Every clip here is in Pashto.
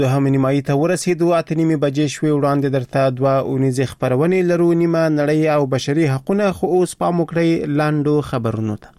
دوهم نیمایي ته ورسېدو، 8:30 بجې شوې. وړاندې درته 2 اونیزې خبرونې لرو، نیمه نړۍ او بشري حقونه. خو اوس پام وکړئ لاندو خبرونو ته.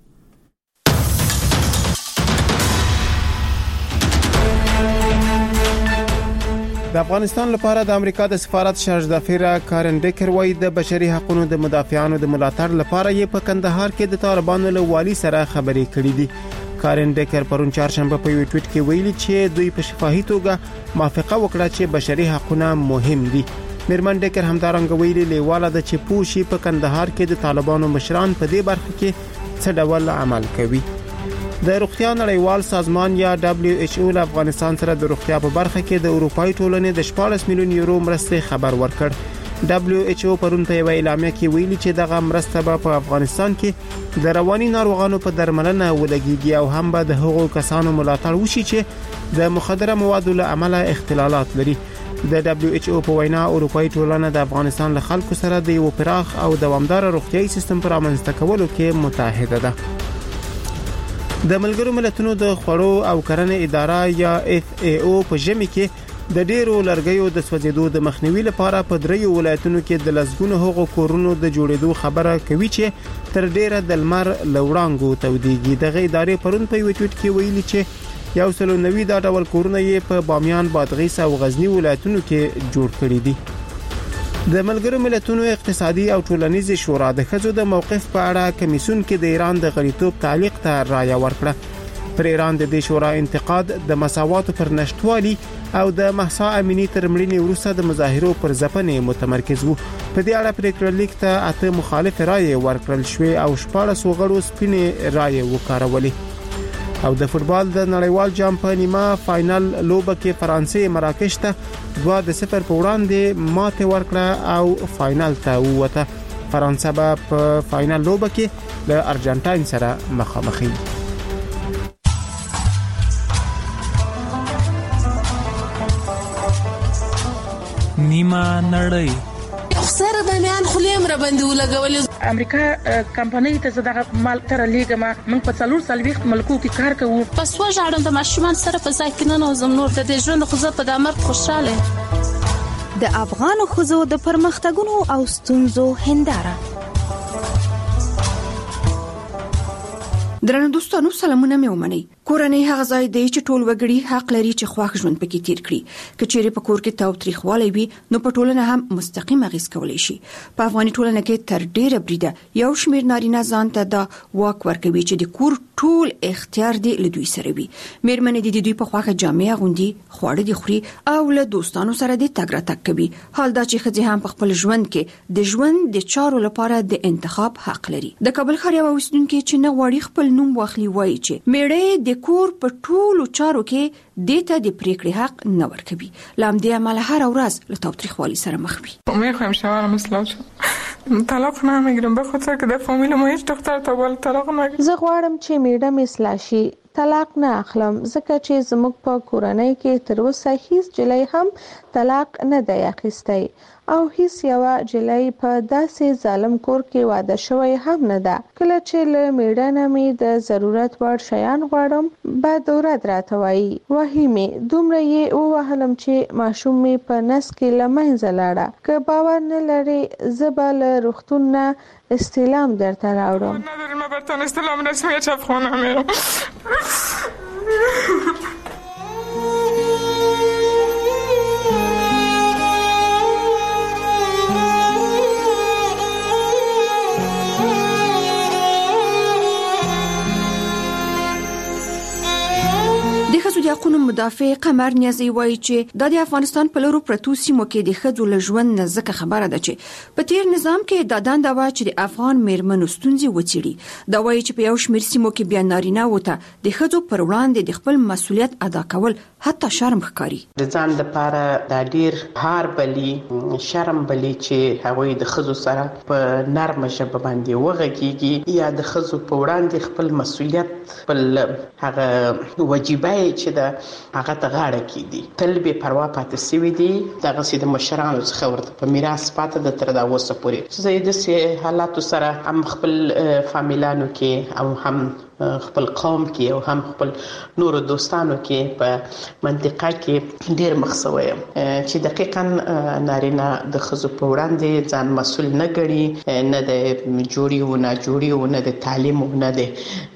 د افغانستان لپاره د امریکا د سفارت شارج دافیره کارن ډیکر وايي د بشري حقوقو د مدافعانو د ملاتړ لپاره یې په کندهار کې د طالبانو له والي سره خبرې کړې دي. کارن ډیکر پرون چهارشنبه په یو ټویټ کې ویلي چې دوی په شفاهي توګه موافقه وکړه چې بشري حقوق مهم دي. میرمن ډیکر همدارنګه ویلي لیواله د چې پوښي په کندهار کې د طالبانو مشران په دې برخه کې څه ډول عمل کوي. د روغتیا نړیوال سازمان یا WHO له افغانستان سره د روغتیا په برخه کې د اروپאי ټولنې د 14 میلیون یورو مرستې خبر ورکړ. WHO پرون په یو اعلامیه کې ویلي چې دغه مرسته به په افغانستان کې د رواني ناروغانو په درملنه ولګیږي او هم به د هغو کسانو ملاتړ وشي چې د مخدره موادو له امله اختلالات لري. د WHO په وینا اروپאי ټولنه د افغانستان له خلکو سره د یو پراخ او دوامدار روغتيایي سیستم پر رامنځته کولو کې متحده ده. د ملګرو ملتونو د خوړو او کرنې اداره یا FAO په ژمي کې د ډیرو لرګیو د سوځیدو د مخنیوي لپاره په 3 ولایتونو کې د لسګونو هغو کورونو د جوړېدو خبره کوي چې تر ډیره د لمر لوړانګو توديږي. دغه ادارې پرون په یو ټویټ کې ویلي چې 190 دا ډول کورونه یې په بامیان، بادغیس او غزنی ولایتونو کې جوړ کړي دي. د ملګرو ملتونو اقتصادي او ټولنیز شورا د ښځو د موقف په اړه کمیسیون کې د ایران د غړیتوب تعلیق ته رایه ورکړه. پر ایران د دې شورا انتقاد د مساواتو پر نشټوالي او د مهسا امینی تر مړینې وروسته د مظاهرو پر ځپنې متمرکز وو. په دې اړه پریکړه لیک ته 8 مخالف رایه ورکړل شوې او 14 غړو سپینې رایه وکارولې. او د فوتبال د نړیوال جام په نیمه فائنل لوبه کې فرانسې مراکش ته 2-0 په وړاندې ماته ورکړه او فائنل ته ووته. فرانسه به په فائنل لوبه کې له ارجنټاین سره مخامخ وي. نیمه نړۍ سره د میان خلیم را باندې ولګول. امریکا کمپنۍ ته زداغه مال تر لیګما موږ په 4 ملکو کې کار کوو. پس وژاړم د ماشومان سره په ځای کې نه نوزم نور د دې ژوند خو زه په دامر خوشاله. د افغان خوځو د پرمختګونو او ستونزو هنداره. درنو دوستانو سلامونه مې ومنئ. کورنۍ هغه ځای دی چې ټول وګړي حق لري چې خواخ ژوند پکې تیر کړي. کچېره په کور کې تاوتریخوالی وي نو په ټولنه هم مستقیم اغیز کولی شي. په افغاني ټولنه کې تر ډیره بریده یو شمیر نارینه ځان ته د واک ورکوي چې د کور ټول اختیار دی له دوی سره وي. میرمنې د دوی په خواخه جامې اغوندي، خواړه دي خوري او له دوستانو سره د تګ راتګ کوي. حال دا چې ښځې هم په خپل ژوند کې د ژوند د چارو لپاره د انتخاب حق لري. د کابل ښار یو اوسیدونکو چې نه غواړي خپل نوم واخلي وایي چې میړه د کور په ټولو چارو کې دیتا د پریکړې حق نه ورکوي. لامدې عمل هر ورځ له تاوتریخوالي سره مخ وي. میخوام شوهرم اصلاح شه. طلاق نمیگیرم به خاطر که در فامیل ما هیچ دختر تا بالا طلاق نگیره. زه غواړم چې میډم اصلاح شي. طلاق نه اخلم ځکه چې زموږ په کورنۍ کې تر اوسه هیڅ جلۍ هم طلاق نه دی اخیستی او هیڅ یو جلۍ په داسې ظالم کور کې واده شوی هم نه ده. کله چې له میډانه مې د ضرورت وړ شیان غواړم بعد دورات راته وایي وهي مې دومره یې ووهلم چې ماشوم مې په نس کې له منځه لاړه. که باور نه لري زه به له روغتون نه استعلام درته راوړم. نداریم برتان استعلام رسمی چپخانه میرم. د ښځو د حقوقو مدافع قمر نیازی وایي چې د افغانستان په لورو پرتو سیمو کې د ښځو له ژوند نه ځکه خبره ده چې په تیر نظام کې د دنده وا چې د افغان میرمنو ستونزې وڅېړي. دا وایي چې په یو شمېر سیمو کې بیا نارینه وته د ښځو پر وړاندې د خپل مسؤلیت ادا کول حتی شرم ښکاري. د ځان لپاره د ډیر هار بلی شرم بلی چې هغوی د ښځو سره په نرمه ژبه باندې وغږیږي یا د ښځو په وړاندې خپل مسؤلیت خپل هغه وجیبه چې د هغه ته غاړه کیدي تل به پروا پاتې سوي دي. دغه سي د مشرانو څخه ورته په میراث پاتې د تر دا وسه پورې زه د سي حالاتو سره هم خپل فامیلانو کې او هم خپل قوم کې او هم خپل نورو دوستانو کې په منطقه کې ډیر مخسوي چې دقیقاً نارینه د ښځو په وړاندې ځان مسؤل نه ګڼي، نه د جوړي او نه جوړي او نه د تعلیم او نه د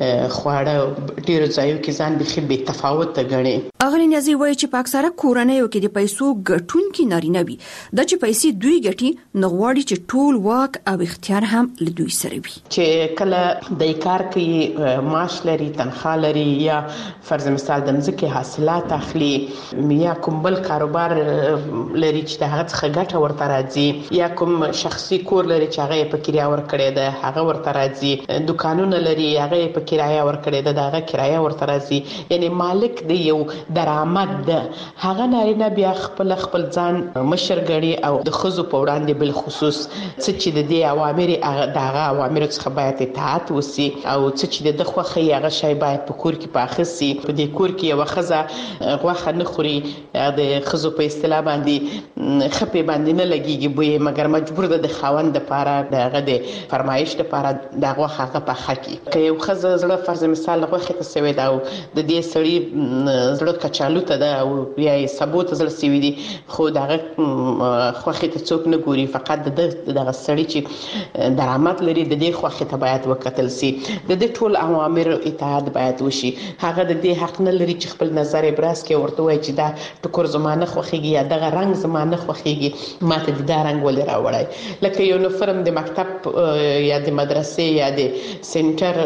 خواړه ډیر ځایو کې ځان به بې تفاوت ګڼي. اغلی نیازی وایي چې په اکثره کورنیو کې د پیسو ګټونکي نارینه وي، د چې پیسې دوی ګټي نو غواړي چې ټول واک او اختیار هم له دوی سره وي. چې کله د کار کوي، معاش لري، تنخواه لري، یا فرض مثال د مځکې حاصلات اخلي، یا کوم بل کاروبار لري چې د هغه څخه ګټه ورته راځي، یا کوم شخصي کور لري چې هغه په کرایه ورکړي ده هغه ورته راځي، دکانونه لري هغه په کرایه ورکړي ده هغه کرایه ورته راځي، یعنی مالک دی یو درآمد ده. هغه نارینه بیا خپل ځان مشر ګڼي او د ښځو په وړاندې بل خصوص چې د دې اوامر دغه اوامر څخه باید اطاعت وسی او چې د خوخه هغه شی باید په کور کې پاخسي. په دې کور کې یو ښځه غوښه نه خوري، د ښځو په اصطلاح باندې خپې باندې نه لګيږي بوې، مګر مجبور ده د خاوند لپاره دغه د فرمایش لپاره د غوښه هغه پخه کی. که یو ښځه زړه فرض مثال غوښه ته سوي دا او د دې سړی زړه کچالو ته ده او یا سبو ته زړه سوي دي، خو دغه خوخه ته څوک نه ګوري، فقط دغه سړی چې درآمد لري د دې خوخه ته باید وکتل سي، د دې ټول اوامر اطاعت باید وشي. هغه د دې حق نه لري چې خپل نظر ابراز کوي، ورته وایي چې دا ټکور زمانه خوخيږي یا دغه رنگ زمانه خوخيږي، ماته د دا رنگ ولې راوړای. لکه یونیفورم د مکتب یا د مدرسې یا د سنټر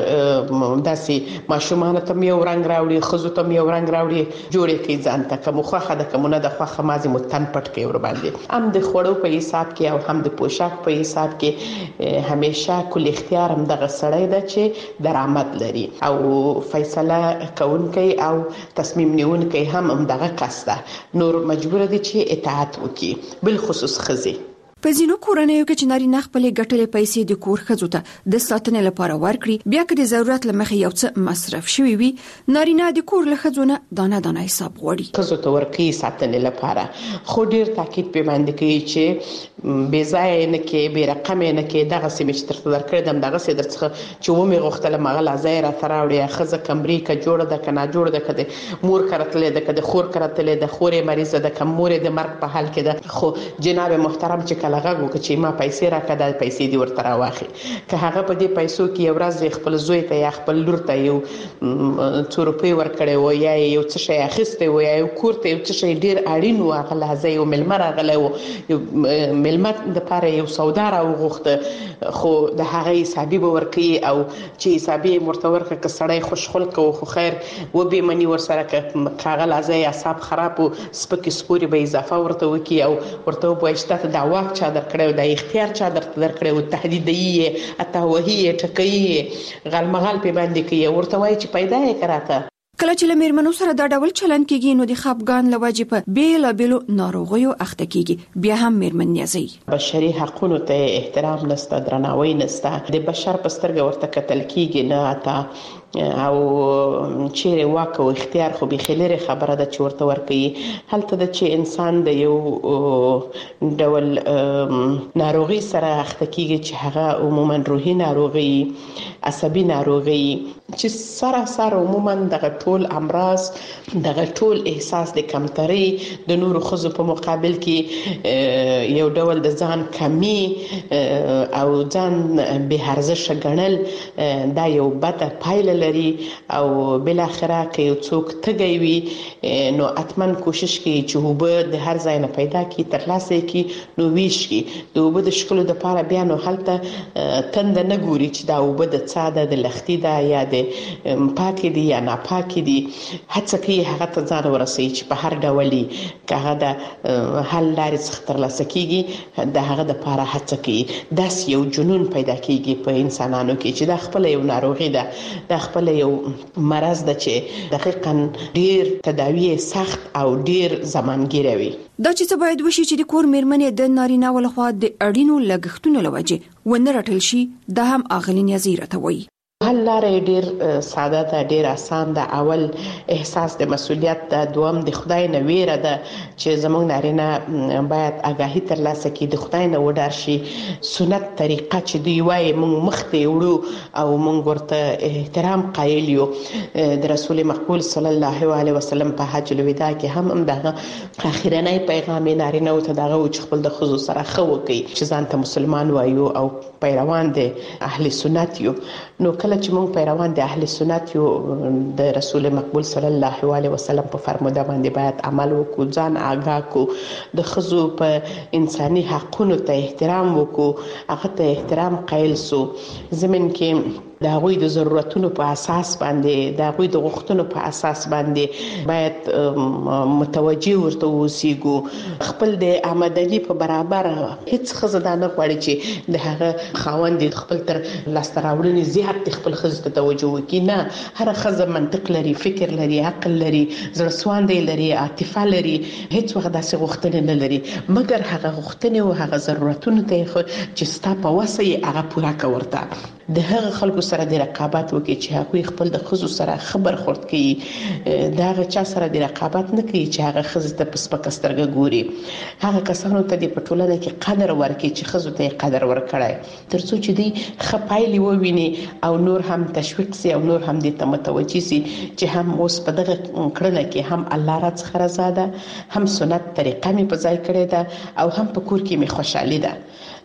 داسې ماشومان ته یو رنگ راوړي، خزو ته یو رنگ راوړي، جوړې کوي ځان ته کوم خوخه د کومه د خوخه مازی متن پټ کوي ور باندې. هم د خوړو په حساب کې او هم د پوشاک په حساب کې همیشه کل اختیار هم دغه سړی ده چې درآمد لري او فیصله کوونکی او تصمیم نیونکی هم دغه کس ده، نور مجبور دي چې اطاعت وکړي، بل خصوص ښځې. په ځینو کورنیو کې چې نارینه خپلې ګټلې پیسې د کور ښځو ته د ساتنې لپاره ورکړي، بیا که د ضرورت له مخې یو څه مصرف شوي وي، نارینه د کور له ښځو نه دانه حساب غواړي. ښځو ته ورکړي ساتنې لپاره، خو ډیر تاکید پې باندې کوي چې بې ځایه نه کې، بې رقمې نه کې، دغسې مې چې درته درکړی دم دغسې در څخه چې ومې غوښتله هغه لا ځای راته راوړې. ښځه کمرې که جوړه ده که ناجوړه ده، که د مور کره تللې ده که د خور کره تللې ده، خور یې مریضه ده که مور یې د مرګ په حال کې ده، خو جناب محترم چې غږ وکړي چې ما پیسې راکړه، دا پیسې دې ورته راواخلي. که هغه په دې پیسو کې یو ورځ خپل زوی ته یا خپل لور ته یو څو روپۍ ورکړی و یا یو څه شی اخیستی و یا یو کور ته یو څه شی ډېر اړین و، هغه لحظه یو میلمه راغلی و، یو میلمه دپاره یو سودا راوغوښته، خو د هغه حسابي به ورکوي او چې حسابي یې ورته ورکړه که سړی خوشخلقه و، خو خیر وبېمني ورسره، که هغه لحظه یې اعصاب خراب و، سپکې سپورې به اضافه ورته وکړي او ورته ووایي چې تا ته دا واک چا درکړی و، دا اختیار چا درته درکړی و، تهدیدوي یې، اتهوهي یې، ټکوي یې، غالمغال پې باندې کوي، ورته وایي چې پیدا یې که راته. کله چې له میرمنو سره دا ډول چلند کیږي نو د خپګان له وجې په بیلابیلو ناروغیو اخته کیږي. بیا هم میرمن نیازی بشري حقونو ته احترام نشته، درناوی نشته، د بشر په سترګه ورته کتل کیږي نه، اته او چیرې واک او اختیار خو به خلره خبره ده چې ورته ورکوي. هلته د چې انسان د یو ډول ناروغي سره اخته کیږي چې هغه عموما روحي ناروغي، عصبي ناروغي، چې سراسر عموما دغه ټول امراض، دغه ټول احساس د کمترۍ د نورو ښځو په مقابل کې یو ډول د ځان کمی او ځان بې ارزښته ګڼل، دا یو بده پایله لري او بل اخره کې یو څوک تږی وي نو اتمن کوشش کوي چې اوبه د هر ځای نه پیدا کړي، ترلاسه کړي، نو ویش کړي. د اوبه د شکلو دپاره بیا نو هلته تنده نه ګوري چې دا اوبه د څا ده، د لختي ده یا د پاکې دي یا ناپاکې دي، هڅه کوي هغه ته ځان ورسوي چې په هر ډول که هغه د حل لارې څخه ترلاسه کېږي، د هغه دپاره هڅه کوي. داسې یو جنون پیدا کېږي په انسانانو کې چې دا خپله یو ناروغي ده، دا خپل یو مرض ده چې دقیقاً ډیر تداوی سخت او ډیر زمانګیره وي. دا چې څه باید وشي چې د کور میرمنې د نارینه ولخوا د اړینو لګښتونو لوجه ونه رټل شي، دا هم اغلی نیازی راته وایي. حل لارې ډیر ساده ده، ډیر آسان ده. اول احساس د مسؤلیت ده، دوم د خدای نه ویره ده چې زموږ نارینه باید آگاهی ترلاسه کړي، د خدای نه وډار شي. سنت طریقه چې دوی وایي موږ مخته وړو او موږ ورته احترام قایل یو. د رسول مقبول صلی الله علیه وسلم په حج الوداع کې هم دغه اخیرنی پیغام نارینه او ته دغه چې خپل د خزو سره خو کوي چې ځان ته مسلمان وایو او پیروان د اهل سنت یو. نو کله چې موږ پیروان د اهل سنت یو، د رسول مقبول صلی الله علیه وسلم په فرموده باندې باید عمل وکړو، ځان آگاه کو، د خزو په انساني حقونو ته احترام وکړو، هغه ته احترام قایل سو. زمين کې د هغوی د ضرورتونو په اساس باندې، د هغوی د غوښتنو په اساس باندې باید متوجه ورته اوسېږو. خپل د آمدنی په برابر هیڅ ښځه دا نه غواړي چې د هغه خاوند خپل تر لاسته راوړنې زیات خپل ښځې ته توجه وکړي. نه، هر ښځه منطق لري، فکر لري، عقل لري، زړه سواندی لري، عاطفه لري، هیڅ وخت داسې غوښتنې نه لري مګر هغه غوښتنې او هغه ضرورتونه ته چې ستا په وسه یې هغه پوره کړه. ورته د هغه خلکو سره د رقابت وکړي چې هغوی خپل د ښځو سره خبر خورد کوي، د هغه چا سره د رقابت نه کوي چې هغه ښځې ته په سپکه سترګه ګوري. هغه کسانو ته د په ټولنه کې قدر ورکړي چې ښځو ته یې قدر ورکړی، تر څو چې دوی ښه پایلې وویني او نور هم تشویق سي او نور هم دې ته متوجه سي چې هم اوس په دغه کړنه کې هم الله را څخه رضا ده، هم سنت طریقه مې په ځای کړې ده او هم په کور کې مې خوشحالي ده.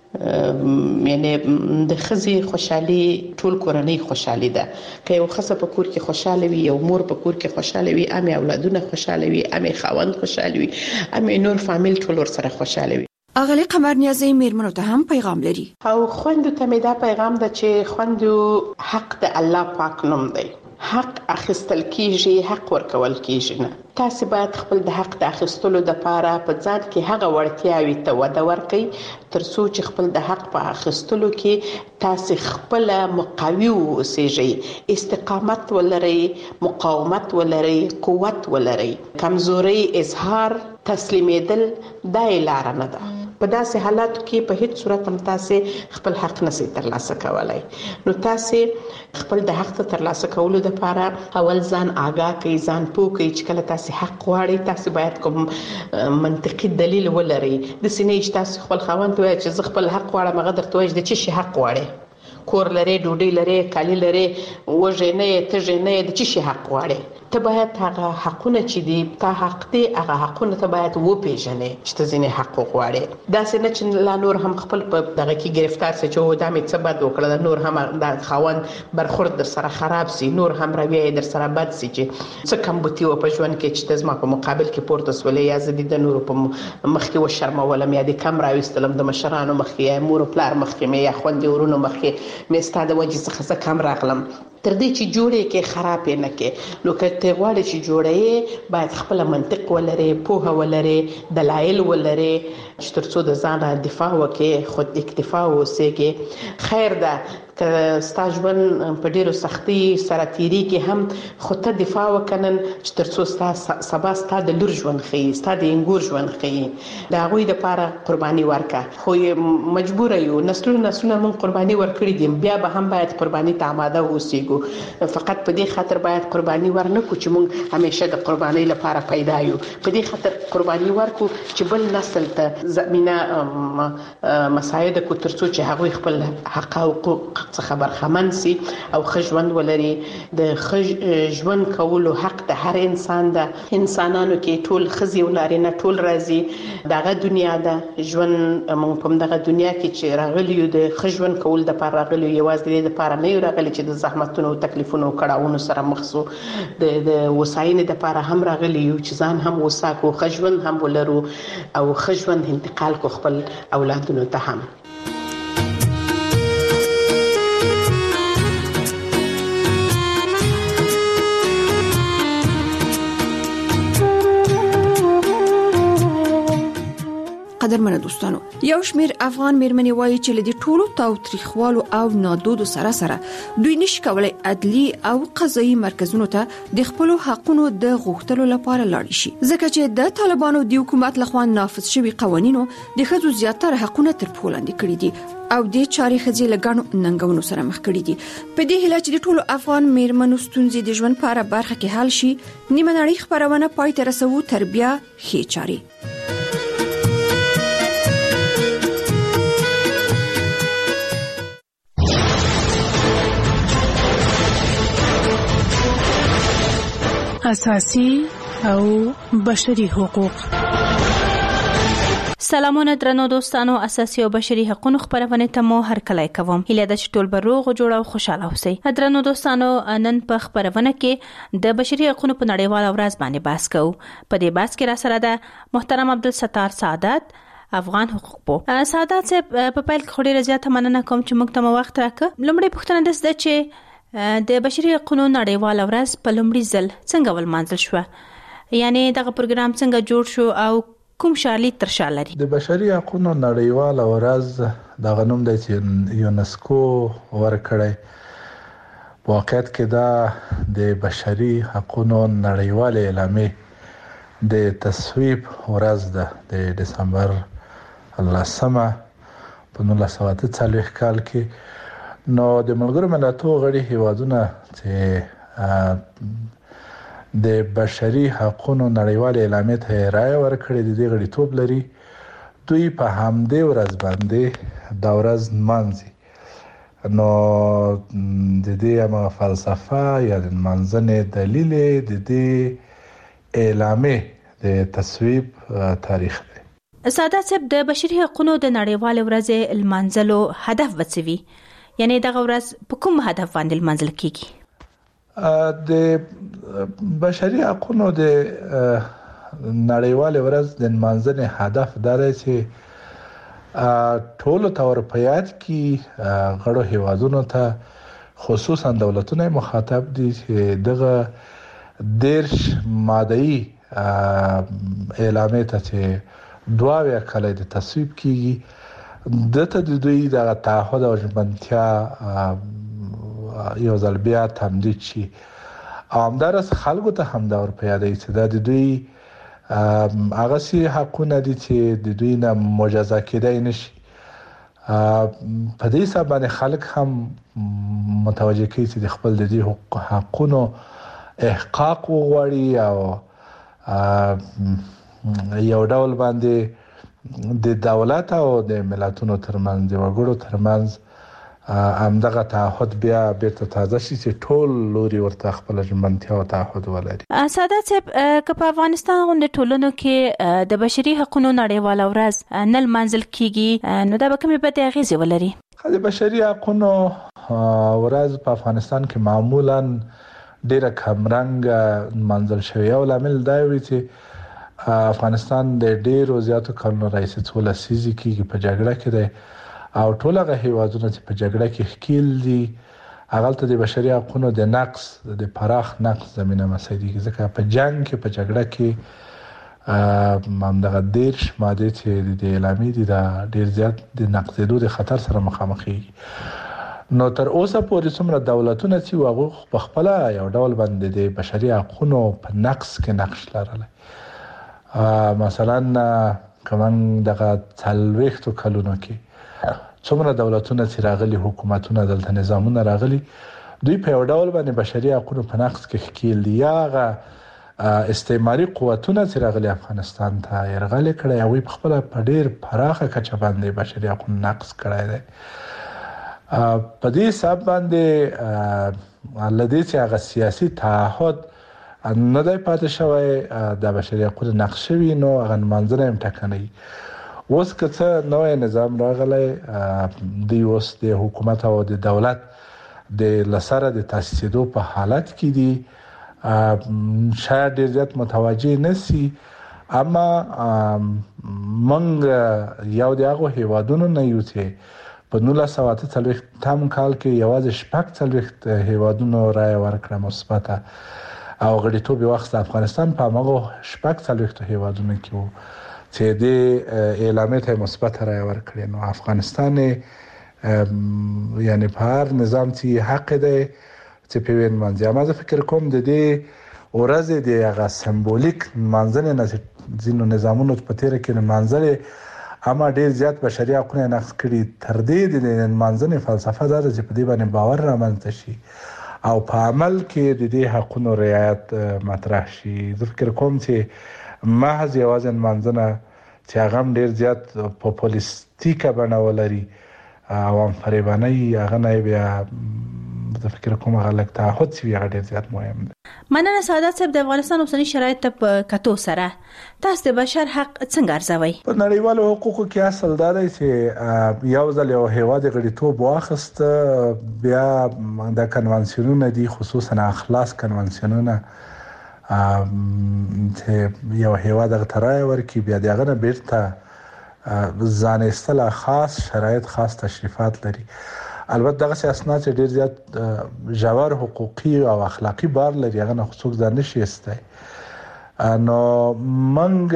یعنی د ښځې خوشحالي ټول کورنۍ خوشحالي ده. که یو ښځه په کور کې خوشاله وي، یو مور په کور کې خوشاله وي، امي اولادونه خوشاله وي، امي خاوند خوشاله وي، امي نور فامیل ټول ورسره خوشاله وي. اغلی قمر نیازی میرمنو ته هم پیغام لري او خوندو ته مې دا پیغام ده چې خوندو حق د الله پاک نوم دی. حق اخیستل کیږي، حق ورکول کیږي نه. تاسو باید خپل د حق د اخیستلو د لپاره په ځان کې هغه وړتیاوي ته وده ورکړئ تر څو چې خپل د حق په اخیستلو کې تاسو خپل مقاوي اوسئ، استقامت ولرئ، مقاومت ولرئ، قوت ولرئ. کمزوري اظهار تسلیمیدل دا لار نه ده. په داسې حالاتو کې په هیڅ صورت هم تاسو خپل حق نشئ ترلاسه کولای. نو تاسو خپل د حق ترلاسه کولو لپاره اول ځان آگاه کړئ، ځان پوه کړئ چې کله تاسو حق غواړئ تاسو باید کوم منطقي دلیل ولرئ. د سینې چې تاسو خپل خاوند ته وایئ چې زه خپل حق غواړم، هغه درته وایي د چی حق غواړئ؟ کور لري، ډوډۍ لري، کالی لري، وږی نه یې، تږی نه یې، د چی حق غواړئ؟ ته باید هغه حقونه چې دي تا حق دي هغه حقونه ته باید وپیژنې چې ته ځینې حق غواړې. داسې نه چې لا نور هم خپل په دغه کې گرفتار سي چې دا مې څه بد وکړل، نور هم د خاوند برخورد در سره خراب سي، نور هم رویه در سره بد سي چې څه کم بوتي و په ژوند کې چې ته زما په مقابل کې پورته سولې، یا زه د نورو په مخ کې وشرمولم، یا د کم راوستلم د مشرانو مخ کې، یا مور پلار مخ کې مې، یا خویندې ورونو مخ کې مې ستا د وجې څخه زه کم راغلم. تر دې چې جوړې کې خراب نه کې. نو که ته غواړې چې جوړې باید خپل منطق ولري، پوهه ولري، دلایل ولري چې تر څو د ځان دفاع وکړي، خود اکتفا اوسېږي. خیر ده که ستا ژوند په ډیرو سختۍ سره تیریږي هم خو ته دفاع وکنن چې تر څو ستا سبا ستا د لور ژوند ښیي، ستا د انګور ژوند ښیي. د هغوی دپاره قرباني ورکړه. خو مجبوره یو، نسلونه موږ قرباني ورکړي دي، بیا به هم باید قرباني ته آماده اوسېږو. فقط په دې خاطر باید قرباني ورنکړو چې موږ همیشه د قربانۍ لپاره پیدا یو. په دې خاطر قرباني ورکړو چې بل نسل ته زمینه مساعده کو تر څو چې هغوی خپل حق او حقوق څخه برخمن سي او ښه ژوند ولري. د ښه ژوند کولو حق د هر انسان ده. انسانانو کې ټول ښځې او نارینه ټول راځي. دغه دنیا ده ژوند، موږ په دغه دنیا کې چې راغلي یو د ښه ژوند کول دپاره راغلي یو، یوازې د دې دپاره نه یو راغلي چې د زحمتونو او تکلیفونو او کړاوونو سره مخ سو. د وساینې دپاره هم راغلي یو چې ځان هم وساکو، ښه ژوند هم ولرو او ښه ژوند انتقال کو خپل اولادونو ته هم. قدرمنو دوستانو، یو شمیر افغان میرمنې وایي چې لدی ټولو تاوتریخوالو او نادودو سره دوی نشي کولای عدلی او قضایي مرکزونو ته د خپل حقونو د غوښتلو لپاره لاړ شي، ځکه چې د طالبانو د حکومت لخوا نافذ شوی قوانینو د ښځو زیاتره حقونه تر پښو لاندې کړي دي او د چاري ښځې له ګڼو ننګونو سره مخ کړي دي. په دې هیله چې د ټولو افغان میرمنو ستونزې د ژوند په اړه برخه کې حل شي، نیمه نړۍ خبرونه پای ته رسوو تر بیا ښې چاري. اساسي او بشري حقوق. سلامونه درنو دوستانو، اساسي او بشري حقوقو خبرونه ته مو هر کله کوم. هیله ده چې ټول به روغ جوړ او خوشاله اوسئ. درنو دوستانو، نن په خبرونه کې د بشري حقوقو په نړیواله ورځ باندې بحث کوو. په دې بحث کې را سره ده محترم عبدالستار سعادت، افغان حقوق پوه. سعادت صاحب، په پیل کې ډیره زیاته مننه کوم چې موږ ته وخت راکړ. لومړی پوښتنه ده چې د بشري حقوقو نړیواله ورځ په لومړي ځل څنګه ولمانځل شو؟ یعنی دغه پروګرام څنګه جوړ شو او کوم شالید تر شا لري؟ د بشري حقوقو نړیواله ورځ د غنوم د یونسکو ورکړی. واقعیت کې دا د بشري حقوقو نړیواله اعلامیه د تصویب ورځ ده د دسمبر 10 په 1943 کال کې. نو د ملګرو ملتونو غړي هیوادونه چې د بشري حقوقو نړیواله اعلامیه ته رائے ورکړې د دې غړیتوب لري، دوی په همدې ورځ باندې دا ورځ مانځي. نو د دې هم فلسفه یا د منځنۍ دلیل د دې اعلامیه د تصویب تاریخ دی. سعادت صاحب، د بشري حقوقو د نړیواله ورځ المنځلو هدف وڅوي، یعنی دا ورځ په کوم هدف باندې المنځل کیږي؟ د بشري حقوقو د نړیواله ورځ د منځنۍ هدف دا دی چې ټول اروپایات کې غړو هیوادونو ته، خصوصا دولتونه مخاطب دي چې دغه 10 ماده‌ای اعلامیه ته چې 2 کال د تصویب کیږي، د دوی د تعهد او ژمنتیا یو ځل بیا تمدید شي. همدارس خلکو ته هم دا ورپیاده چې دا د دوی هغه سي حقونه دي چې د دوی نه مجازا کېدای نشي. په دې حساب باندې خلک هم متوجه کوي چې د خپل د دې حقونو احقاق وغواړي او یو ډول باندې د دولت او د ملتونو ترمنځ د وګړو ترمنځ همدغه تعهد بیا بیرته تازه شي چې ټول لوري ورته خپل ژمنتیا او تعهد ولري. سعادت صاحب، که په افغانستان غونډه ټولنو کې د بشري حقوقو نړیواله ورځ نه منځل کیږي، نو دا به کومې بد اغیزې ولري؟ د بشري حقوقو ورځ په افغانستان کې معمولا ډیره کمرنګ منځل شوی. او لامل دا وي چې افغانستان د ډیرو زیاتو کلونو راهیسې څو لسیزې کېږي په جګړه کې دی، او ټول هغه هیوادونه چې په جګړه کې ښکیل دي هغه ته د بشري حقوقو د نقص د پراخ نقص زمينه مساعدي، ځکه په جنگ کې په جګړه کې همدغه 10 ماده چې د اعلامیه دي دا ډیر زیات د نقضېدو د خطر سره مخامخ دي. نو تر اوسه پورې څومره دولتونه چې هغه په خپل یو ډول باندې د بشري حقوقو په نقص کې نقش لرل. مثلا کوم دغه 40 کلونو کې څومره دولتونه چې راغلي، حکومتونه دلته نظامونه راغلي، دوی په یو ډول باندې بشري حقوقو په نقص کې ښکیل دي. یا استعماري قوتونه چې راغلي افغانستان ته يرغل کړي، او په خپل په ډیر پراخه کچه باندې بشري حقوقو نقص کړی دی. په دې حساب باندې لدې چې هغه سیاسي تعهد نه دی پاتې شوی، د بشري حقوقو نقش شوی، نو هغه منځنه هم ټکنی. اوس که څه نوې نظام راغلی، د اوس د حکومت او د دولت د لسره د تاسیسېدو په حالت کې دي، شاید ډېر زیات متوجه نشي. اما موږ یو د هغو هیوادونو نه یو چې په 1948 کال کې یوازې 40 هیوادونو رایه ورکړه مثبته، او غړیتوب وخت افغانستان په هغه شپږ څلوېښتو هیوادونو کې وو چې د اعلامیې ته مثبت رائے ورکړي. نو افغانستان یعنی په هر نظام چې حق دی چې په وین منځ ما زه فکر کوم د دې ورځې د هغه سمبولیک منځنه ځینو نظامونو په تیر کې منځلې اما ډیر زیات بشري حقوق نقض کړي. تر دې د منځنه فلسفه دا چې په دې باندې باور رامنځته شي او په عمل کې د دې حقوقو رعایت مطرح شي. زه فکر کوم چې محض یوازې منځنه چې هغه ډیر زیات پاپولیستیکه بڼه ولري او هم فریبانه هغه نه بیا زه فکر کوم هغه لکه تعهد چې هغه ډیر زیات مهم دی. مننه سعادت صاحب. د افغانستان اوسنی شرایط په کتو سره تاسو د بشر حق څنګه ارزوئ؟ په نړیوالو حقوقو کې اصل دا دی چې یو ځل یو هیواد غړیتوب واخیست بیا د کنوانسیونونو دي خصوصا اخلاص کنوانسیونونه چې یو هیواد غترای ورکی بیا دغه نه بیرته ځان استله خاص شرایط خاص تشریفات لري. البته دغه اسناد چې ډیر زیات ژور حقوقي او اخلاقی بار لري هغه نه خصوص ځان نشي استای. نو منګ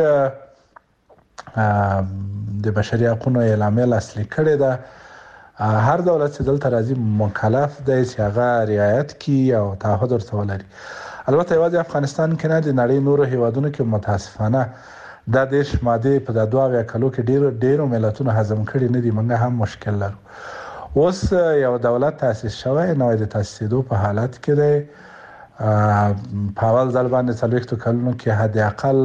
د بشري حقوقو اعلامیه اصلي کړی دا هر دولت چې دلته راځي مکلف دی چې هغه رعایت کړي او تعهد ورته ولري. البته یوازې افغانستان کې نه د نړۍ نورو هیوادونو کې متاسفانه دا دیش ماده په 22 کلو کې ډیرو ملتونو هضم کړي نه دي. موږ هم مشکل لرو. اوس یو دولت تاسیس شوی نو د تاسیسېدو په حالت کې دی. په اول ځل باندې 40 کلونو کې حد اقل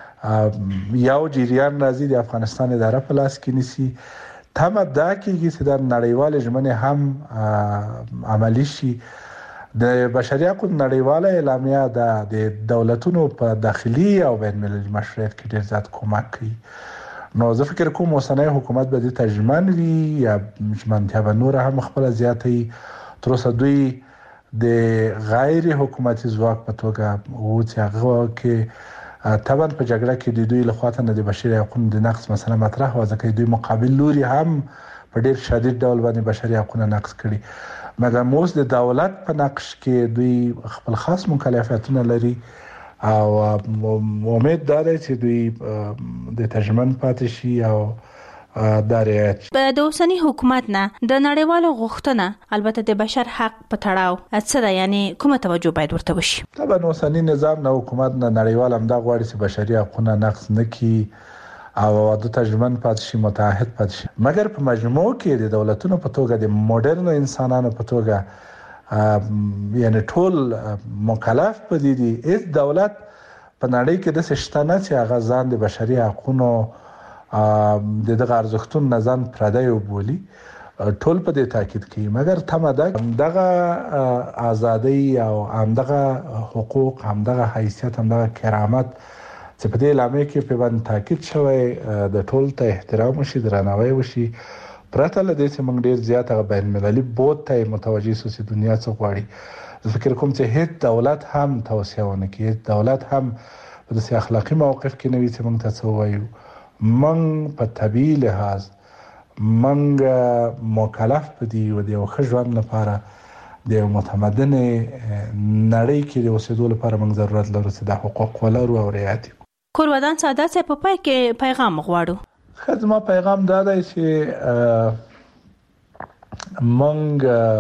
یو جریان راځي د افغانستان اداره په لاس کې نیسي. تمه دا کېږي چې د نړیوال ژمنې هم عملی شي. د بشري حقوقو نړیواله اعلامیه د دولتونو په داخلي او بین المللي مشروعیت کې ډیر زیات کومک کوي. نو زه فکر کوم اوسنی حکومت به د تجمن وي یا ژمنتیا به نور هم خپل زیاتې تر اوسه دوی د غیر حکومتي ځواک په توګه او چې هغه کې طبعا په جګړه کې د دوی لخوا ته د بشري حقوقو د نقض مسله مطرح و ځکه دوی مقابل لوري هم په ډیر شدید ډول باندې بشري حقوقو نقض کړي. مګر موږ د دولت په نقش کې دوی خپل خاص مکلفیتونه لري او امید داره چې دوی د تجمن پاتې شي او دا رعایت شي. د اوسنی حکومت نه د نړیوالو غوښتنه البته د بشر حق په تړاو څه ده، یعنی کومه توجه باید ورته وشي؟ طبعا اوسنی نظام نه حکومت نه نړیوال هم دا غواړي چې بشري حقوقونه نقض نه کړي او د تجمن پاتې شي، متعهد پاتې شي. مګر په مجموع کې د دولتونو په توګه د موډرن انسانانو په توګه یعنی ټول مکلف پدې دي. هیڅ دولت په نړۍ کې د شتانه چې هغه ځان د بشري حقوقو د دغه ارزښتونو نظام پردی وبولي ټول په دې تاکید کوي. مګر تمه دغه ازادي او همدغه حقوق همدغه حیثیت همدغه کرامت چې په دې اعلامیه کې په باندې تاکید شوی د ټول ته احترام وشي، درناوی وشي. پرته له دې چې موږ ډیر زیات هغه بین المللي بود ته متوجي سو چې دنیا څه غواړي. فکر کوم چې هیڅ دولت هم توصیه ونه کوي، دولت هم په داسې اخلاقی موقف کې نه وي چې موږ ته څه وایو. موږ په طبيعي لحاظ موږ مکلف پدې و د یو ښه ژوند لپاره د یو متمدن نړۍ کې د اوسېدو لپاره موږ ضرورت لرو چې د حقوق ولرو او رعایت وکړو. کورودان سعادت صاحب په پای کې پیغام غواړو. خدمت پیغام دا دی چې موږ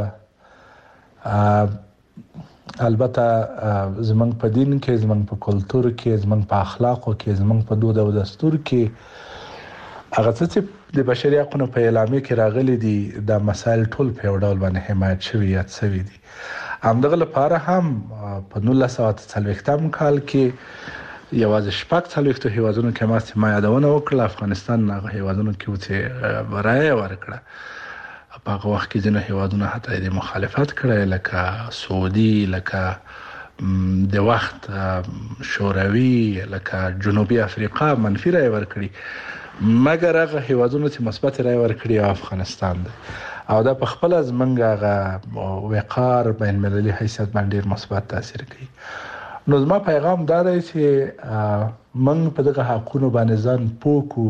البته زمونږ په دین کې، زمونږ په کلچر کې، زمونږ په اخلاقو کې، زمونږ په دود او دستور کې هغه څه د بشري حقوقو په اعلامیه کې راغلي دي د مسایل ټول په ډول باندې حمایت شوی یا څوي دي. همدغه لپاره هم په 1940 کال کې یوازې شپږ څلوېښتو هیوادونو کې ما یادونه وکړه، افغانستان هغه هیوادونو کې چې رایه ورکړه. په هغه وخت کې ځینې هیوادونه حتی د مخالفت کړی لکه سعودي، لکه د وخت شوروي، لکه جنوبي افریقا منفي رایه ورکړي. مګر هغه هیوادونه چې مثبت رایه ورکړي افغانستان دی او دا په خپل زمونږ هغه وقار بین المللي حیثیت باندې ډیر مثبت تاثیر کوي. نو زما پیغام دا دی چې موږ په دغه حقوقو باندې ځان پوکو.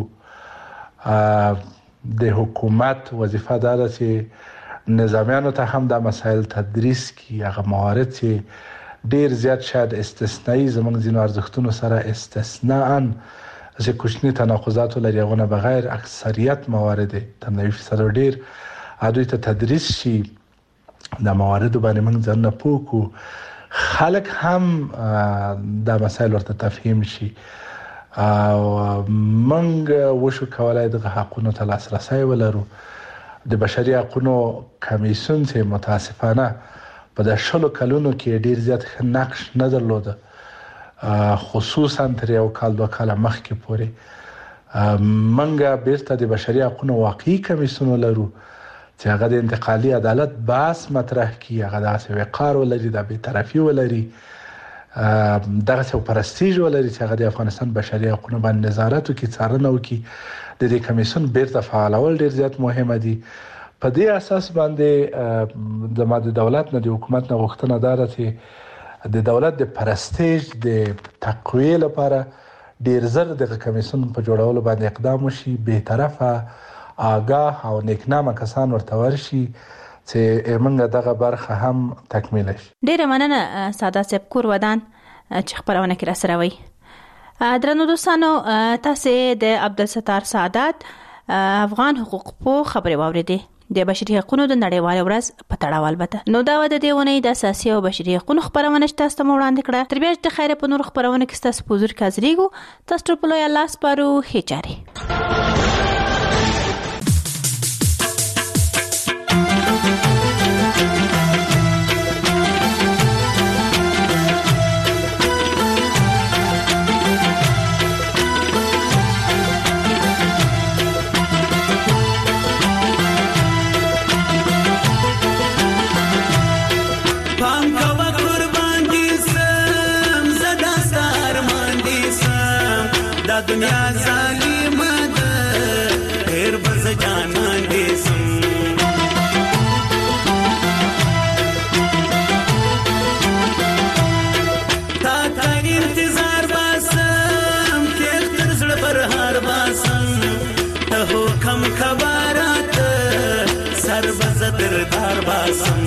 د حکومت وظیفه دا ده چې نظامیانو ته هم د مسایل تدریس کړي، هغه موارد چې ډیر زیات شاید استثنایی زمونږ ځینو ارزښتونو سره استثناءً چې کوچني تناقضات لري هغه نه بغیر اکثریت موارد تر 90% ډیر دوی ته تدریس شي د موارد باندې موږ ځنه پوکو خلک هم د مسایل ورته تفهیم شي او موږ وشو کولای د حقونو ته لاسرسي ولرو د بشري حقوقو کمیسیون چې متاسفانه په د 10 کلونو کې ډیر زیات نقش نه درلوده خصوصا تر یو کال 2 کال مخکې پورې منګه بیرته د بشري حقوقو واقعي کمیسیون لرو چې هغه د انتقالي عدالت باس مطرح کی هغه د وقار ولري د بی‌طرفي ولري دغه څو پرستیژ ولري چې هغه د افغانستان بشري حقوقو باندې نظارت وکړي څارنه وکړي د دې کمیسیون بیرته فعالول ډیر زیات مهمه دي په دې اساس باندې د دولت نه د حکومت نه غوښتنه ده چې د دولت د پرستیژ د تقویه لپاره ډیر زر د کمیسیون په جوړولو باندې اقدام وشي به طرفه آگاه او نیکنامه کسان ورته ورشي چې موږ دغه برخه هم تکمیل شي. ډیره مننه ساده صاحب کور ودان چې خبرونه کې را سره وي. درنو دوستانو تاسو د عبدالستار سعادت افغان حقوق په خبري واوریدي د بشري حقوقو د نړیوال ورځ په تړاو البته نو دا د دیونه د اساسي او بشري حقوقو خبرونه تاسو ته وړاندې کړه تر بیا د خیره په نور خبرونه کې تاسو پوزور کازریګو تاسو په لوی الله سپارو هچاري. दुनिया जालिम ده ډېر بز جانان دې سم تا تا انتظار باسم تل تر زړه پر هار باسم ته حکم خبرات سر بز دردار باسم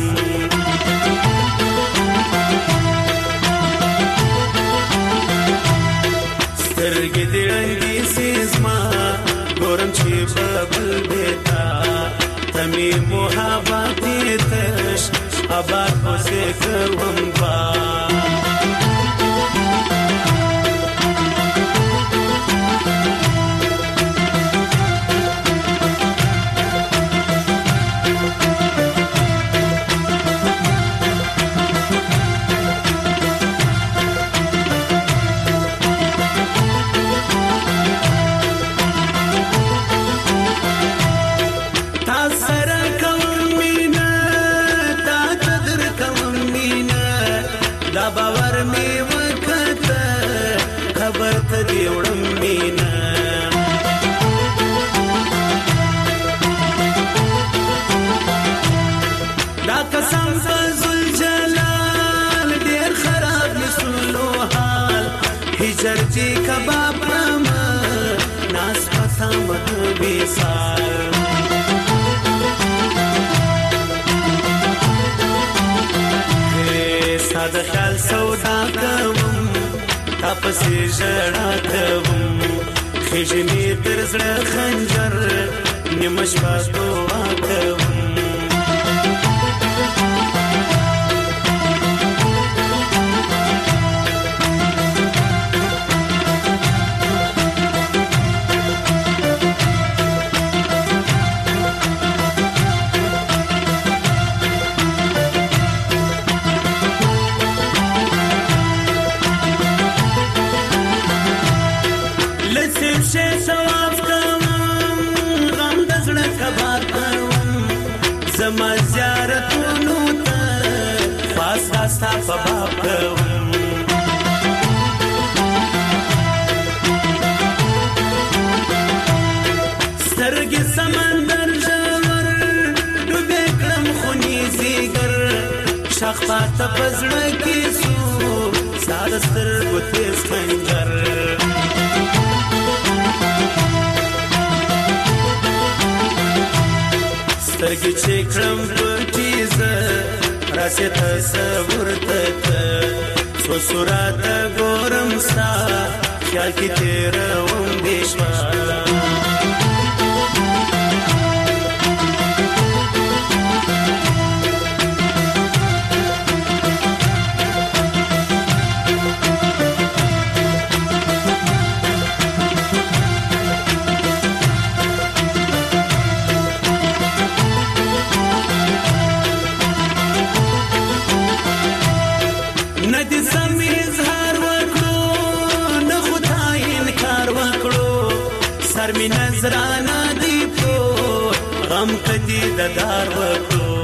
سترګې دې رنګي سیزما ګورم چې ببل بیتا تمې محبت تش آباد پسې کوم با چرچی کباب پرما ناس پتا مد بیسال ساده خیال سودا کوم تپسی ژړا کوم خېژنې تر زړه خنجر نیمش پاتو کوم زما زیارتونو ته خاص راستا په باب کوم سترګې سمندر ژور ډوبې کړم خونې زیګر شاخ پاته په زړه کې سو ساده سترګو تیز خنجر سترګې چې کړم پټیزه راسه تصور ته سو صورت ګورم ستا خیال کې تیروم بشوا سر می نظرانا دی پرو غم کدی ددار وکړو